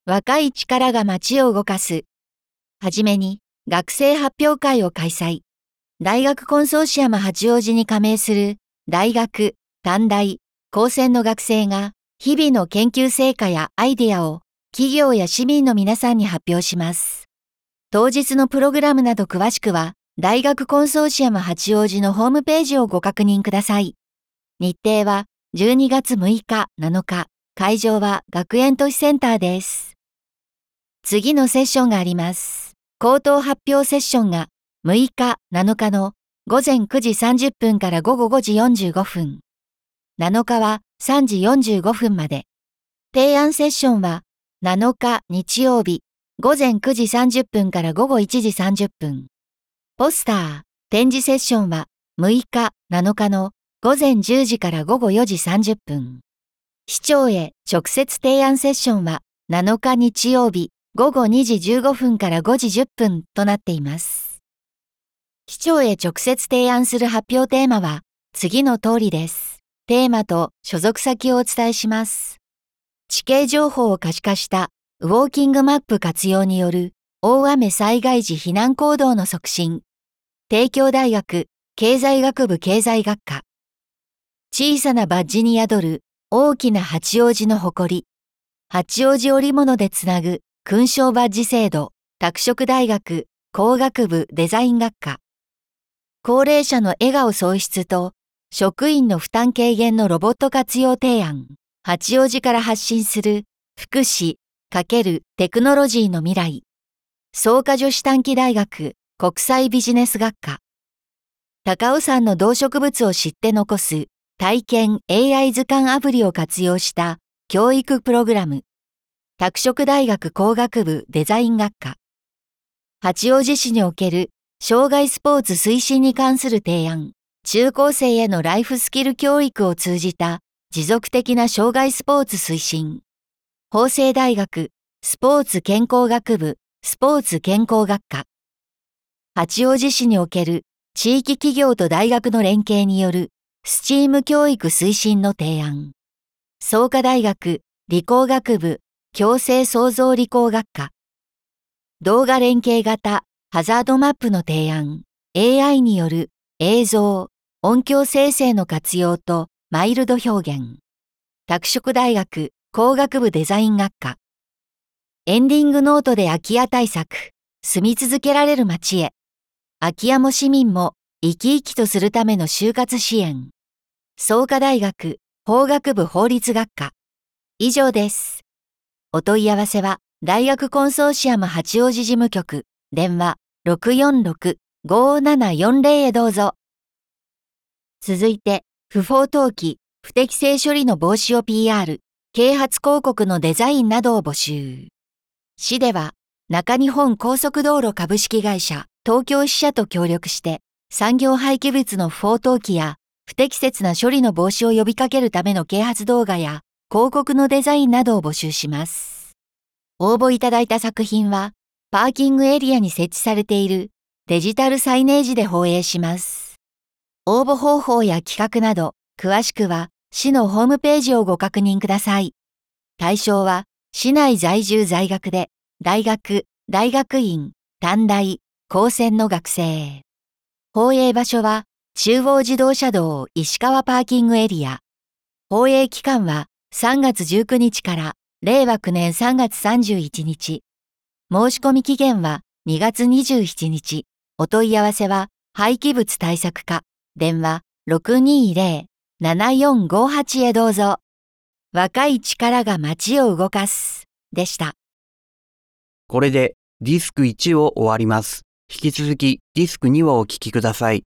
若い力が街を動かす。はじめに、学生発表会を開催。大学コンソーシアム八王子に加盟する、大学、短大、高専の学生が、日々の研究成果やアイデアを、企業や市民の皆さんに発表します。当日のプログラムなど詳しくは、大学コンソーシアム八王子のホームページをご確認ください。日程は、12月6日、7日、会場は学園都市センターです。次のセッションがあります。口頭発表セッションが6日、7日の午前9時30分から午後5時45分。7日は3時45分まで。提案セッションは7日日曜日午前9時30分から午後1時30分。ポスター、展示セッションは6日、7日の午前10時から午後4時30分。市長へ直接提案セッションは7日日曜日午後2時15分から5時10分となっています。市長へ直接提案する発表テーマは次の通りです。テーマと所属先をお伝えします。地形情報を可視化したウォーキングマップ活用による大雨災害時避難行動の促進。帝京大学経済学部経済学科。小さなバッジに宿る大きな八王子の誇り。八王子織物でつなぐ勲章バッジ制度。拓殖大学工学部デザイン学科。高齢者の笑顔創出と職員の負担軽減のロボット活用提案。八王子から発信する福祉×テクノロジーの未来。草加女子短期大学国際ビジネス学科。高尾山の動植物を知って残す体験 AI 図鑑アプリを活用した教育プログラム。拓殖大学工学部デザイン学科。八王子市における障害スポーツ推進に関する提案。中高生へのライフスキル教育を通じた持続的な障害スポーツ推進。法政大学スポーツ健康学部スポーツ健康学科。八王子市における地域企業と大学の連携によるスチーム教育推進の提案。創価大学理工学部共生創造理工学科。動画連携型ハザードマップの提案。AI による映像、音響生成の活用とマイルド表現。拓殖大学工学部デザイン学科。エンディングノートで空き家対策。住み続けられる街へ。空き家も市民も生き生きとするための就活支援。創価大学法学部法律学科。以上です。お問い合わせは大学コンソーシアム八王子事務局電話 646-5740 へどうぞ。続いて不法投棄、不適正処理の防止を PR、啓発広告のデザインなどを募集。市では中日本高速道路株式会社東京支社と協力して産業廃棄物の不法投棄や不適切な処理の防止を呼びかけるための啓発動画や広告のデザインなどを募集します。応募いただいた作品はパーキングエリアに設置されているデジタルサイネージで放映します。応募方法や企画など詳しくは市のホームページをご確認ください。対象は市内在住在学で大学、大学院、短大、高専の学生。放映場所は中央自動車道石川パーキングエリア。放映期間は3月19日から令和9年3月31日。申し込み期限は2月27日。お問い合わせは廃棄物対策課電話 620-7458 へどうぞ。若い力が街を動かすでした。 これでディスク1を終わります。引き続きディスク2をお聞きください。